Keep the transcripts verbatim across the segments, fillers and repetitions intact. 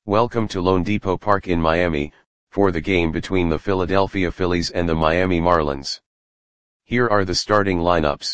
Welcome to loanDepot Park in Miami, for the game between the Philadelphia Phillies and the Miami Marlins. Here are the starting lineups.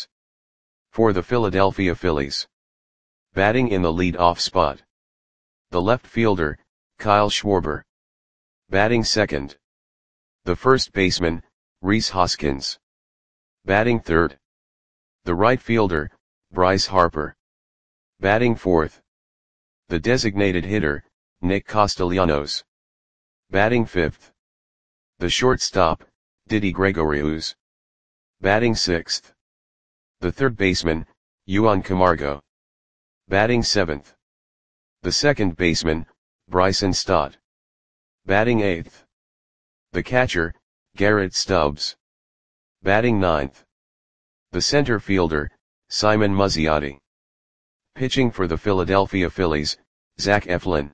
For the Philadelphia Phillies. Batting in the lead-off spot. The left fielder, Kyle Schwarber. Batting second. The first baseman, Rhys Hoskins. Batting third. The right fielder, Bryce Harper. Batting fourth. The designated hitter, Nick Castellanos. Batting fifth. The shortstop, Didi Gregorius. Batting sixth. The third baseman, Juan Camargo. Batting seventh. The second baseman, Bryson Stott. Batting eighth. The catcher, Garrett Stubbs. Batting ninth. The center fielder, Simon Muzziotti. Pitching for the Philadelphia Phillies, Zach Eflin.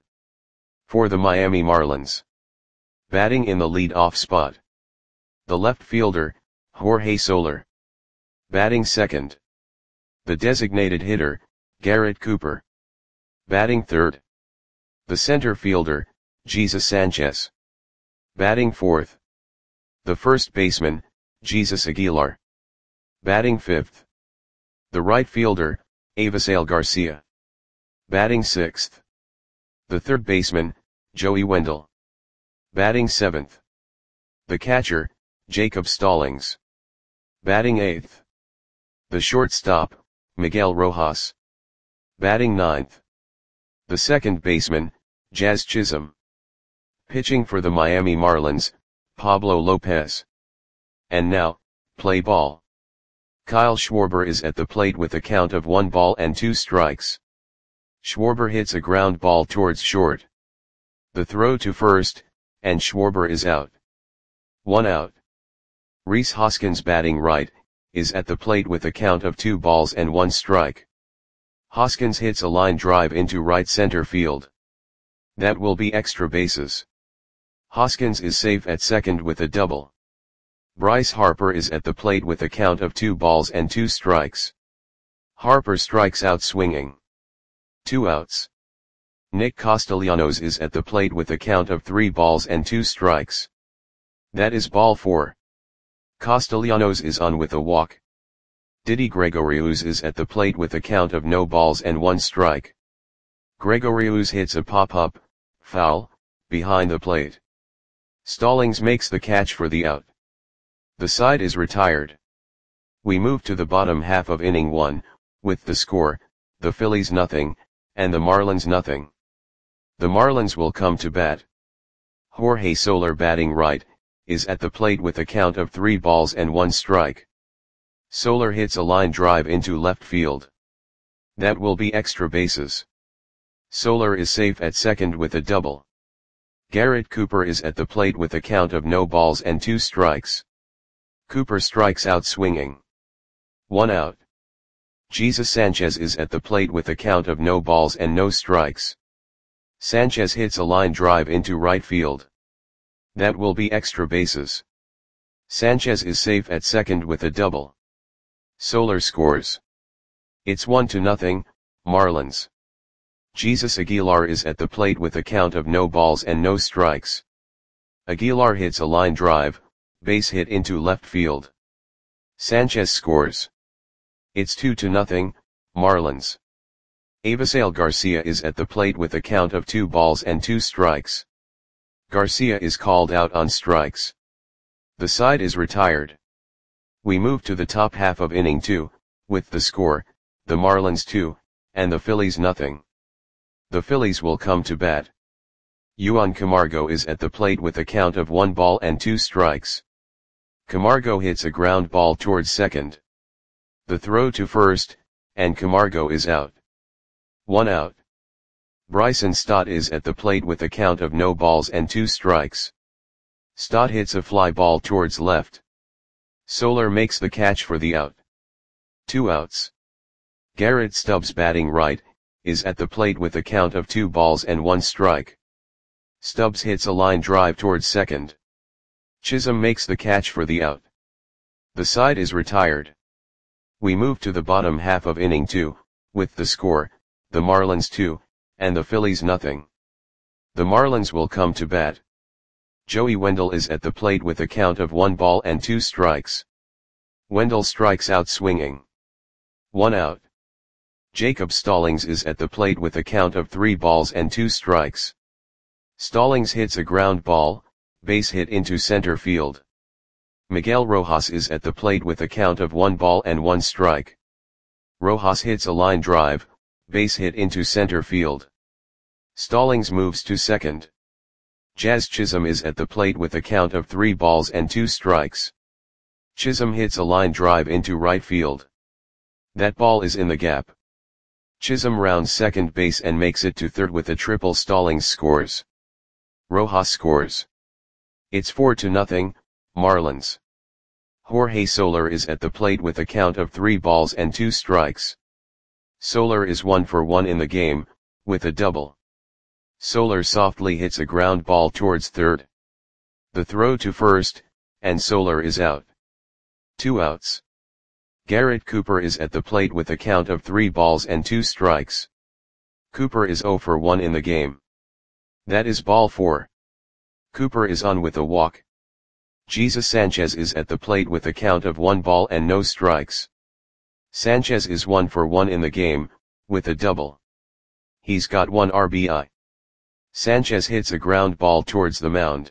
For the Miami Marlins. Batting in the lead-off spot. The left fielder, Jorge Soler. Batting second. The designated hitter, Garrett Cooper. Batting third. The center fielder, Jesus Sanchez. Batting fourth. The first baseman, Jesus Aguilar. Batting fifth. The right fielder, Avisail Garcia. Batting sixth. The third baseman, Joey Wendell. Batting seventh. The catcher, Jacob Stallings. Batting eighth. The shortstop, Miguel Rojas. Batting ninth. The second baseman, Jazz Chisholm. Pitching for the Miami Marlins, Pablo Lopez. And now, play ball. Kyle Schwarber is at the plate with a count of one ball and two strikes. Schwarber hits a ground ball towards short. The throw to first, and Schwarber is out. One out. Rhys Hoskins, batting right, is at the plate with a count of two balls and one strike. Hoskins hits a line drive into right center field. That will be extra bases. Hoskins is safe at second with a double. Bryce Harper is at the plate with a count of two balls and two strikes. Harper strikes out swinging. Two outs. Nick Castellanos is at the plate with a count of three balls and two strikes. That is ball four. Castellanos is on with a walk. Didi Gregorius is at the plate with a count of no balls and one strike. Gregorius hits a pop-up, foul, behind the plate. Stallings makes the catch for the out. The side is retired. We move to the bottom half of inning one, with the score, the Phillies nothing, and the Marlins nothing. The Marlins will come to bat. Jorge Soler, batting right, is at the plate with a count of three balls and one strike. Soler hits a line drive into left field. That will be extra bases. Soler is safe at second with a double. Garrett Cooper is at the plate with a count of no balls and two strikes. Cooper strikes out swinging. One out. Jesus Sanchez is at the plate with a count of no balls and no strikes. Sanchez hits a line drive into right field. That will be extra bases. Sanchez is safe at second with a double. Soler scores. It's one to nothing, Marlins. Jesus Aguilar is at the plate with a count of no balls and no strikes. Aguilar hits a line drive, base hit into left field. Sanchez scores. It's two to nothing, Marlins. Avisail Garcia is at the plate with a count of two balls and two strikes. Garcia is called out on strikes. The side is retired. We move to the top half of inning two, with the score, the Marlins two, and the Phillies nothing. The Phillies will come to bat. Juan Camargo is at the plate with a count of one ball and two strikes. Camargo hits a ground ball towards second. The throw to first, and Camargo is out. One out. Bryson Stott is at the plate with a count of no balls and two strikes. Stott hits a fly ball towards left. Soler makes the catch for the out. Two outs. Garrett Stubbs, batting right, is at the plate with a count of two balls and one strike. Stubbs hits a line drive towards second. Chisholm makes the catch for the out. The side is retired. We move to the bottom half of inning two, with the score, the Marlins two, and the Phillies nothing. The Marlins will come to bat. Joey Wendle is at the plate with a count of one ball and two strikes. Wendle strikes out swinging. One out. Jacob Stallings is at the plate with a count of three balls and two strikes. Stallings hits a ground ball, base hit into center field. Miguel Rojas is at the plate with a count of one ball and one strike. Rojas hits a line drive, base hit into center field. Stallings moves to second. Jazz Chisholm is at the plate with a count of three balls and two strikes. Chisholm hits a line drive into right field. That ball is in the gap. Chisholm rounds second base and makes it to third with a triple. Stallings scores. Rojas scores. It's four to nothing, Marlins. Jorge Soler is at the plate with a count of three balls and two strikes. Soler is one for one in the game, with a double. Soler softly hits a ground ball towards third. The throw to first, and Soler is out. Two outs. Garrett Cooper is at the plate with a count of three balls and two strikes. Cooper is zero for one in the game. That is ball four. Cooper is on with a walk. Jesus Sanchez is at the plate with a count of one ball and no strikes. Sanchez is one for one in the game, with a double. He's got one R B I. Sanchez hits a ground ball towards the mound.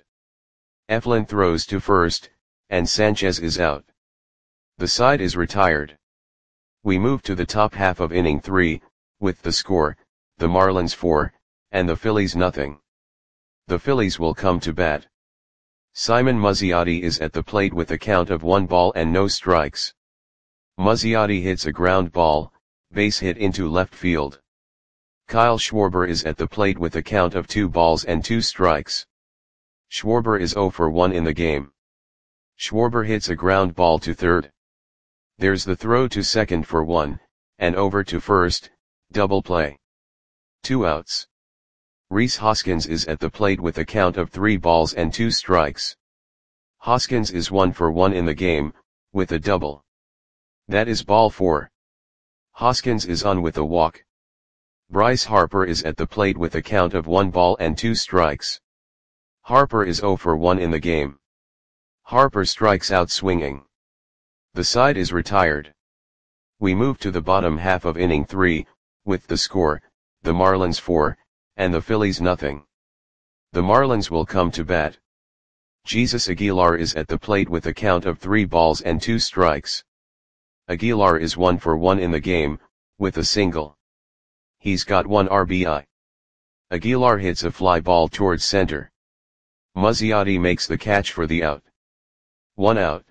Eflin throws to first, and Sanchez is out. The side is retired. We move to the top half of inning three, with the score, the Marlins four, and the Phillies nothing. The Phillies will come to bat. Simon Muzziotti is at the plate with a count of one ball and no strikes. Muzziotti hits a ground ball, base hit into left field. Kyle Schwarber is at the plate with a count of two balls and two strikes. Schwarber is zero for one in the game. Schwarber hits a ground ball to third. There's the throw to second for one, and over to first, double play. Two outs. Rhys Hoskins is at the plate with a count of three balls and two strikes. Hoskins is one for one in the game, with a double. That is ball four. Hoskins is on with a walk. Bryce Harper is at the plate with a count of one ball and two strikes. Harper is zero for one in the game. Harper strikes out swinging. The side is retired. We move to the bottom half of inning three, with the score, the Marlins four, and the Phillies nothing. The Marlins will come to bat. Jesus Aguilar is at the plate with a count of three balls and two strikes. Aguilar is one for one in the game, with a single. He's got one R B I. Aguilar hits a fly ball towards center. Muzziotti makes the catch for the out. One out.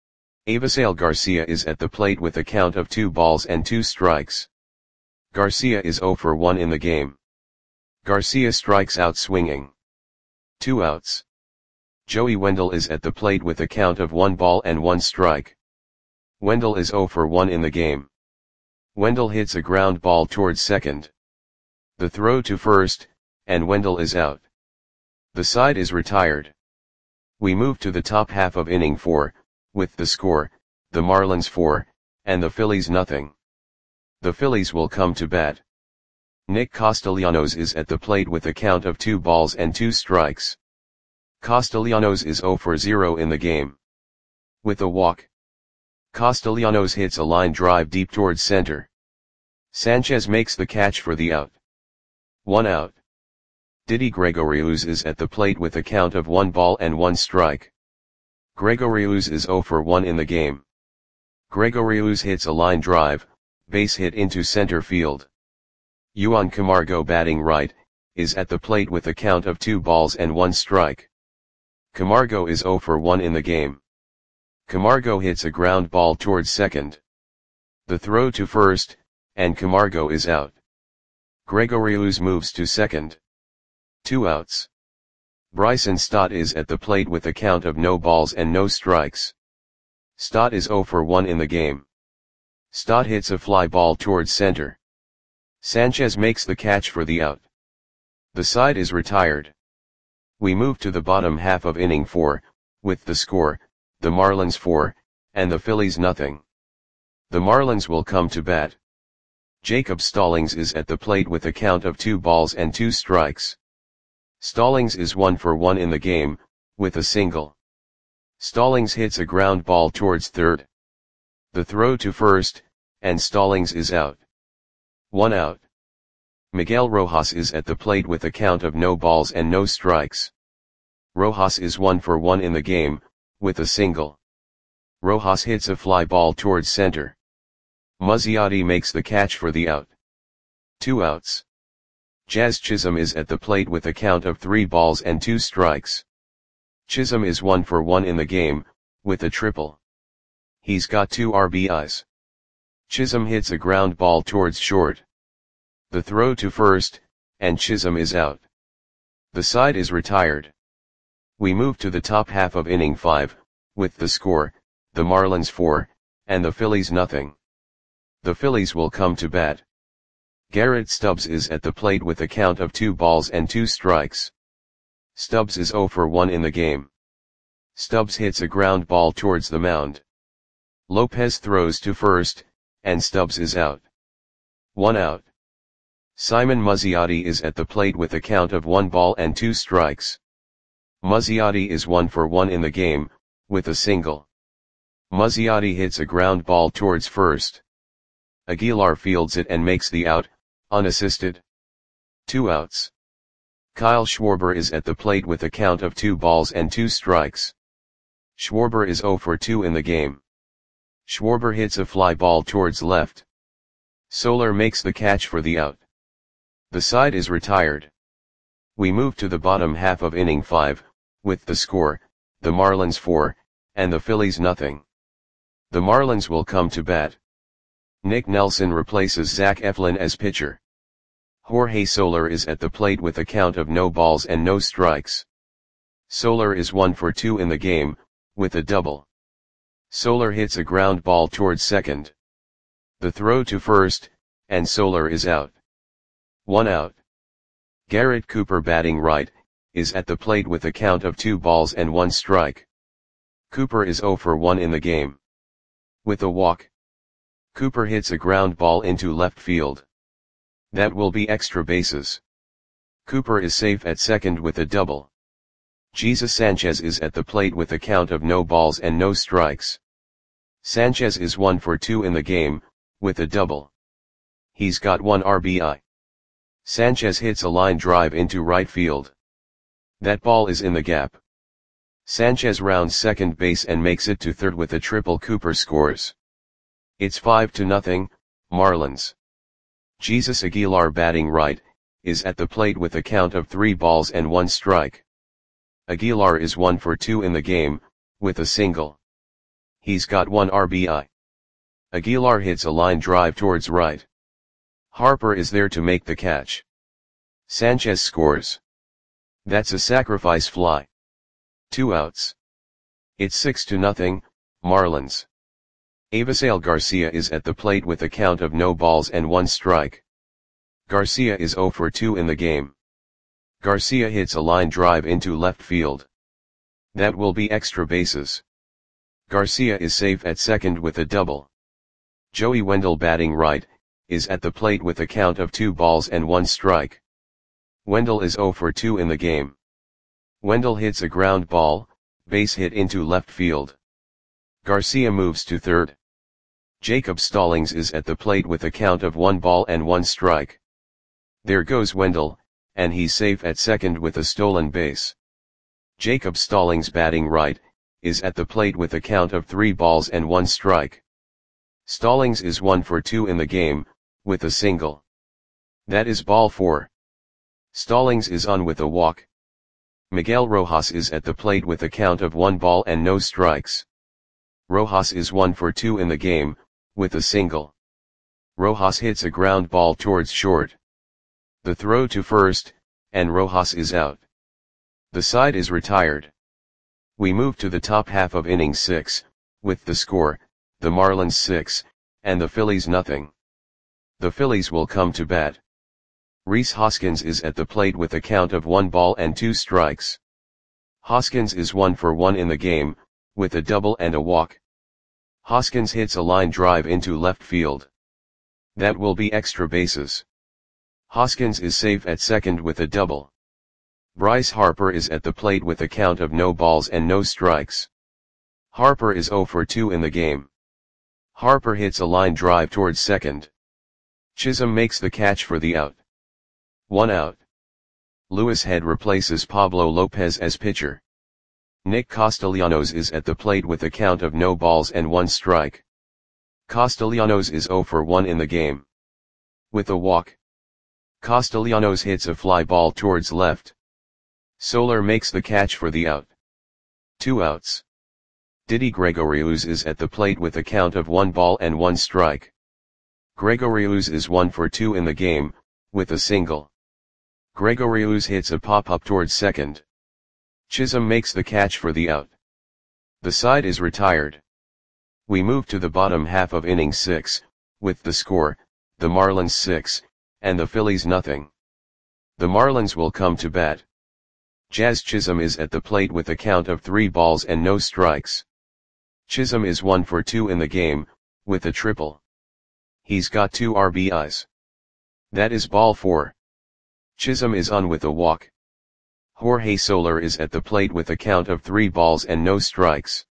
Avisail Garcia is at the plate with a count of two balls and two strikes. Garcia is zero for one in the game. Garcia strikes out swinging. Two outs. Joey Wendle is at the plate with a count of one ball and one strike. Wendle is zero for one in the game. Wendle hits a ground ball towards second. The throw to first, and Wendle is out. The side is retired. We move to the top half of inning four, with the score, the Marlins four, and the Phillies nothing. The Phillies will come to bat. Nick Castellanos is at the plate with a count of two balls and two strikes. Castellanos is zero for zero in the game. With a walk. Castellanos hits a line drive deep towards center. Sanchez makes the catch for the out. One out. Didi Gregorius is at the plate with a count of one ball and one strike. Gregorius is zero for one in the game. Gregorius hits a line drive, base hit into center field. Juan Camargo, batting right, is at the plate with a count of two balls and one strike. Camargo is zero for one in the game. Camargo hits a ground ball towards second. The throw to first, and Camargo is out. Gregorius moves to second. Two outs. Bryson Stott is at the plate with a count of no balls and no strikes. Stott is zero for one in the game. Stott hits a fly ball towards center. Sanchez makes the catch for the out. The side is retired. We move to the bottom half of inning four, with the score, the Marlins four, and the Phillies nothing. The Marlins will come to bat. Jacob Stallings is at the plate with a count of two balls and two strikes. Stallings is one for one in the game, with a single. Stallings hits a ground ball towards third. The throw to first, and Stallings is out. One out. Miguel Rojas is at the plate with a count of no balls and no strikes. Rojas is one for one in the game, with a single. Rojas hits a fly ball towards center. Muzziotti makes the catch for the out. Two outs. Jazz Chisholm is at the plate with a count of three balls and two strikes. Chisholm is one for one in the game, with a triple. He's got two R B Is. Chisholm hits a ground ball towards short. The throw to first, and Chisholm is out. The side is retired. We move to the top half of inning five, with the score, the Marlins four, and the Phillies nothing. The Phillies will come to bat. Garrett Stubbs is at the plate with a count of two balls and two strikes. Stubbs is zero for one in the game. Stubbs hits a ground ball towards the mound. Lopez throws to first, and Stubbs is out. One out. Simon Muzziotti is at the plate with a count of one ball and two strikes. Muzziotti is one for one in the game, with a single. Muzziotti hits a ground ball towards first. Aguilar fields it and makes the out, unassisted. Two outs. Kyle Schwarber is at the plate with a count of two balls and two strikes. Schwarber is zero for two in the game. Schwarber hits a fly ball towards left. Soler makes the catch for the out. The side is retired. We move to the bottom half of inning five, with the score, the Marlins four, and the Phillies nothing. The Marlins will come to bat. Nick Nelson replaces Zach Eflin as pitcher. Jorge Soler is at the plate with a count of no balls and no strikes. Soler is one for two in the game, with a double. Soler hits a ground ball towards second. The throw to first, and Soler is out. One out. Garrett Cooper batting right, is at the plate with a count of two balls and one strike. Cooper is zero for one in the game. With a walk. Cooper hits a ground ball into left field. That will be extra bases. Cooper is safe at second with a double. Jesus Sanchez is at the plate with a count of no balls and no strikes. Sanchez is one for two in the game, with a double. He's got one R B I. Sanchez hits a line drive into right field. That ball is in the gap. Sanchez rounds second base and makes it to third with a triple. Cooper scores. It's five to nothing, Marlins. Jesus Aguilar batting right, is at the plate with a count of three balls and one strike. Aguilar is one for two in the game, with a single. He's got one R B I. Aguilar hits a line drive towards right. Harper is there to make the catch. Sanchez scores. That's a sacrifice fly. Two outs. It's six to nothing, Marlins. Avisail Garcia is at the plate with a count of no balls and one strike. Garcia is zero for two in the game. Garcia hits a line drive into left field. That will be extra bases. Garcia is safe at second with a double. Joey Wendell batting right, is at the plate with a count of two balls and one strike. Wendell is zero for two in the game. Wendell hits a ground ball, base hit into left field. Garcia moves to third. Jacob Stallings is at the plate with a count of one ball and one strike. There goes Wendell, and he's safe at second with a stolen base. Jacob Stallings batting right, is at the plate with a count of three balls and one strike. Stallings is one for two in the game, with a single. That is ball four. Stallings is on with a walk. Miguel Rojas is at the plate with a count of one ball and no strikes. Rojas is one for two in the game, with a single. Rojas hits a ground ball towards short. The throw to first, and Rojas is out. The side is retired. We move to the top half of inning six, with the score, the Marlins six, and the Phillies nothing. The Phillies will come to bat. Rhys Hoskins is at the plate with a count of one ball and two strikes. Hoskins is one for one in the game, with a double and a walk. Hoskins hits a line drive into left field. That will be extra bases. Hoskins is safe at second with a double. Bryce Harper is at the plate with a count of no balls and no strikes. Harper is zero for two in the game. Harper hits a line drive towards second. Chisholm makes the catch for the out. One out. Lewis Head replaces Pablo Lopez as pitcher. Nick Castellanos is at the plate with a count of no balls and one strike. Castellanos is zero for one in the game. With a walk, Castellanos hits a fly ball towards left. Soler makes the catch for the out. Two outs. Didi Gregorius is at the plate with a count of one ball and one strike. Gregorius is one for two in the game, with a single. Gregorius hits a pop-up towards second. Chisholm makes the catch for the out. The side is retired. We move to the bottom half of inning six, with the score, the Marlins six, and the Phillies nothing. The Marlins will come to bat. Jazz Chisholm is at the plate with a count of three balls and no strikes. Chisholm is one for two in the game, with a triple. He's got two R B Is. That is ball four. Chisholm is on with a walk. Jorge Soler is at the plate with a count of three balls and no strikes.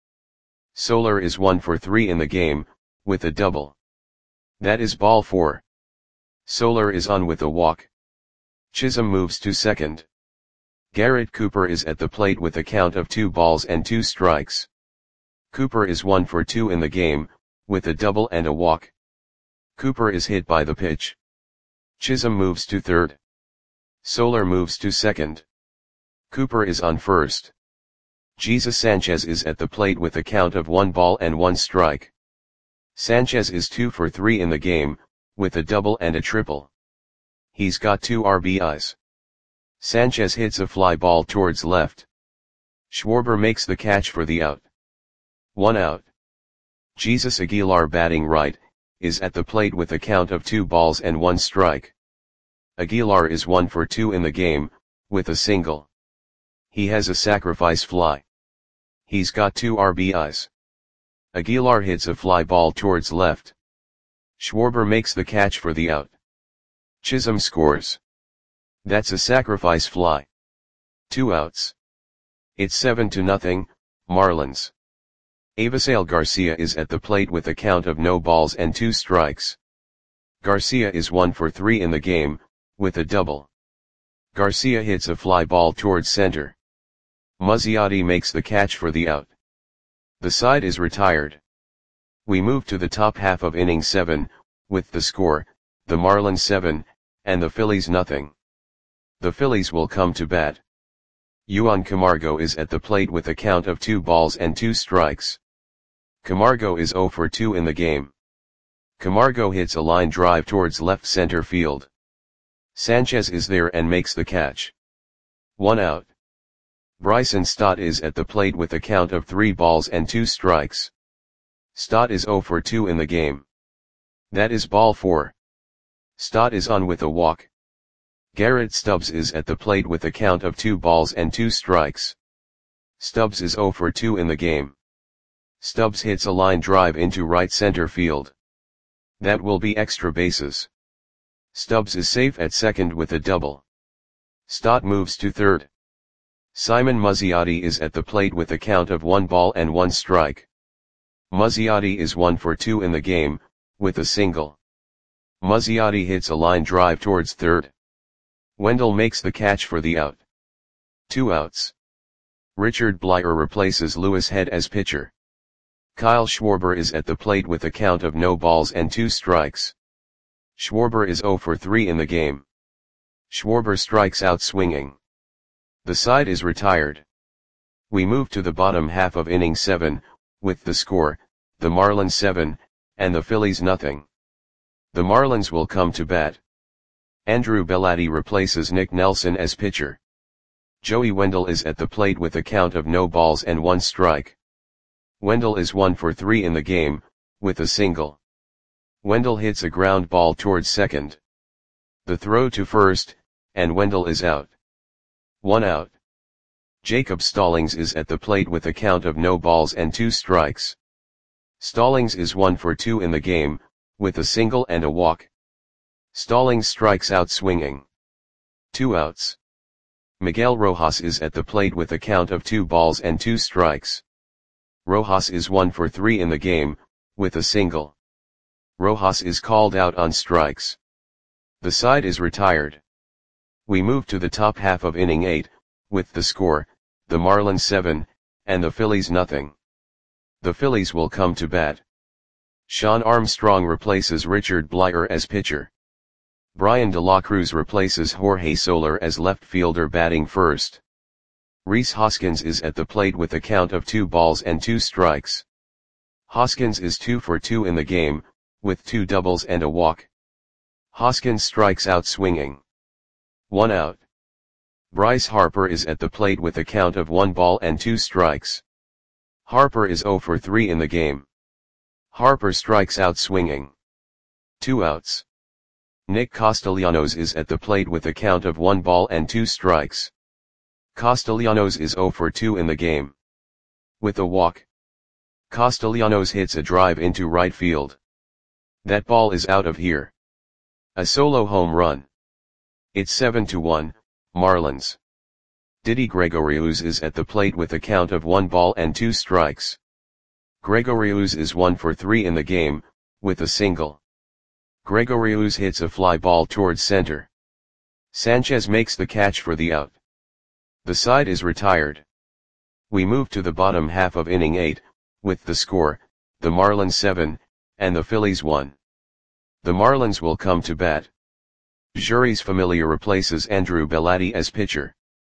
Soler is one for three in the game, with a double. That is ball four. Soler is on with a walk. Chisholm moves to second. Garrett Cooper is at the plate with a count of two balls and two strikes. Cooper is one for two in the game, with a double and a walk. Cooper is hit by the pitch. Chisholm moves to third. Soler moves to second. Cooper is on first. Jesus Sanchez is at the plate with a count of one ball and one strike. Sanchez is two for three in the game, with a double and a triple. He's got two R B Is. Sanchez hits a fly ball towards left. Schwarber makes the catch for the out. One out. Jesus Aguilar, batting right, is at the plate with a count of two balls and one strike. Aguilar is one for two in the game, with a single. He has a sacrifice fly. He's got two R B Is. Aguilar hits a fly ball towards left. Schwarber makes the catch for the out. Chisholm scores. That's a sacrifice fly. Two outs. It's seven to nothing, Marlins. Avisail Garcia is at the plate with a count of no balls and two strikes. Garcia is one for three in the game, with a double. Garcia hits a fly ball towards center. Muzziotti makes the catch for the out. The side is retired. We move to the top half of inning seven, with the score, the Marlins seven, and the Phillies nothing. The Phillies will come to bat. Juan Camargo is at the plate with a count of two balls and two strikes. Camargo is zero for two in the game. Camargo hits a line drive towards left center field. Sanchez is there and makes the catch. One out. Bryson Stott is at the plate with a count of three balls and two strikes. Stott is zero for two in the game. That is ball four. Stott is on with a walk. Garrett Stubbs is at the plate with a count of two balls and two strikes. Stubbs is zero for two in the game. Stubbs hits a line drive into right center field. That will be extra bases. Stubbs is safe at second with a double. Stott moves to third. Simon Muzziotti is at the plate with a count of one ball and one strike. Muzziotti is one for two in the game, with a single. Muzziotti hits a line drive towards third. Wendell makes the catch for the out. Two outs. Richard Bleier replaces Lewis Head as pitcher. Kyle Schwarber is at the plate with a count of no balls and two strikes. Schwarber is zero for three in the game. Schwarber strikes out swinging. The side is retired. We move to the bottom half of inning seven, with the score, the Marlins seven, and the Phillies nothing. The Marlins will come to bat. Andrew Bellotti replaces Nick Nelson as pitcher. Joey Wendell is at the plate with a count of no balls and one strike. Wendell is one for three in the game, with a single. Wendell hits a ground ball towards second. The throw to first, and Wendell is out. One out. Jacob Stallings is at the plate with a count of no balls and two strikes. Stallings is one for two in the game, with a single and a walk. Stallings strikes out swinging. Two outs. Miguel Rojas is at the plate with a count of two balls and two strikes. Rojas is one for three in the game, with a single. Rojas is called out on strikes. The side is retired. We move to the top half of inning eight, with the score, the Marlins seven, and the Phillies nothing. The Phillies will come to bat. Shawn Armstrong replaces Richard Bleier as pitcher. Bryan De La Cruz replaces Jorge Soler as left fielder batting first. Rhys Hoskins is at the plate with a count of two balls and two strikes. Hoskins is two for two in the game, with two doubles and a walk. Hoskins strikes out swinging. One out. Bryce Harper is at the plate with a count of one ball and two strikes. Harper is zero for three in the game. Harper strikes out swinging. Two outs. Nick Castellanos is at the plate with a count of one ball and two strikes. Castellanos is zero for two in the game. With a walk. Castellanos hits a drive into right field. That ball is out of here. A solo home run. It's seven to one, Marlins. Didi Gregorius is at the plate with a count of one ball and two strikes. Gregorius is one for three in the game, with a single. Gregorius hits a fly ball towards center. Sanchez makes the catch for the out. The side is retired. We move to the bottom half of inning eight, with the score, the Marlins seven, and the Phillies one. The Marlins will come to bat. Jeurys Familia replaces Andrew Bellotti as pitcher.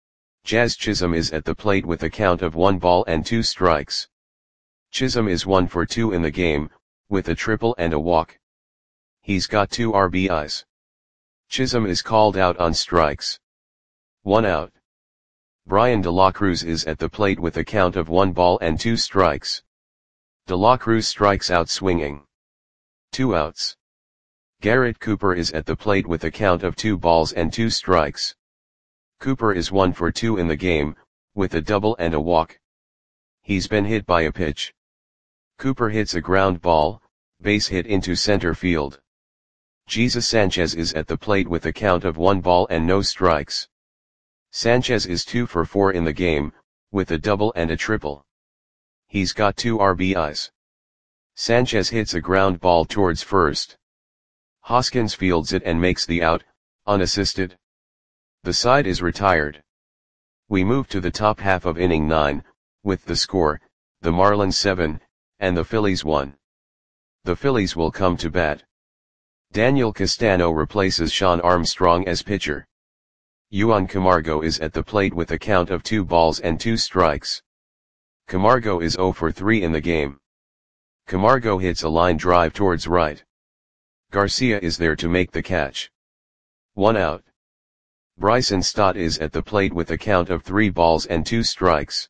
Jazz Chisholm is at the plate with a count of one ball and two strikes. Chisholm is one for two in the game, with a triple and a walk. He's got two R B Is. Chisholm is called out on strikes. One out. Bryan De La Cruz is at the plate with a count of one ball and two strikes. De La Cruz strikes out swinging. Two outs. Garrett Cooper is at the plate with a count of two balls and two strikes. Cooper is one for two in the game, with a double and a walk. He's been hit by a pitch. Cooper hits a ground ball, base hit into center field. Jesus Sanchez is at the plate with a count of one ball and no strikes. Sanchez is two for four in the game, with a double and a triple. He's got two R B Is. Sanchez hits a ground ball towards first. Hoskins fields it and makes the out, unassisted. The side is retired. We move to the top half of inning nine, with the score, the Marlins seven, and the Phillies one. The Phillies will come to bat. Daniel Castano replaces Shawn Armstrong as pitcher. Juan Camargo is at the plate with a count of two balls and two strikes. Camargo is zero for three in the game. Camargo hits a line drive towards right. Garcia is there to make the catch. One out. Bryson Stott is at the plate with a count of three balls and two strikes.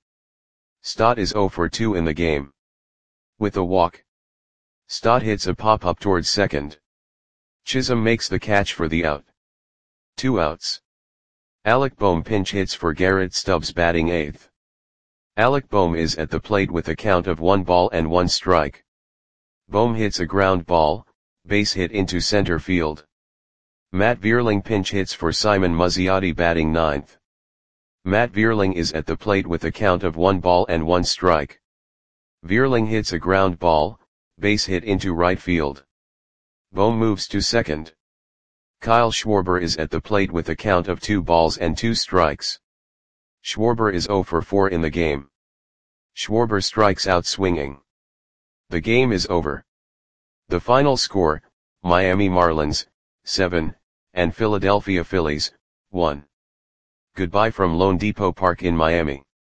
Stott is zero for two in the game. With a walk. Stott hits a pop-up towards second. Chisholm makes the catch for the out. Two outs. Alec Bohm pinch hits for Garrett Stubbs batting eighth. Alec Bohm is at the plate with a count of one ball and one strike. Bohm hits a ground ball, base hit into center field. Matt Vierling pinch hits for Simon Muzziotti batting ninth. Matt Vierling is at the plate with a count of one ball and one strike. Vierling hits a ground ball, base hit into right field. Bohm moves to second. Kyle Schwarber is at the plate with a count of two balls and two strikes. Schwarber is zero for four in the game. Schwarber strikes out swinging. The game is over. The final score, Miami Marlins, seven, and Philadelphia Phillies, one. Goodbye from Lone Depot Park in Miami.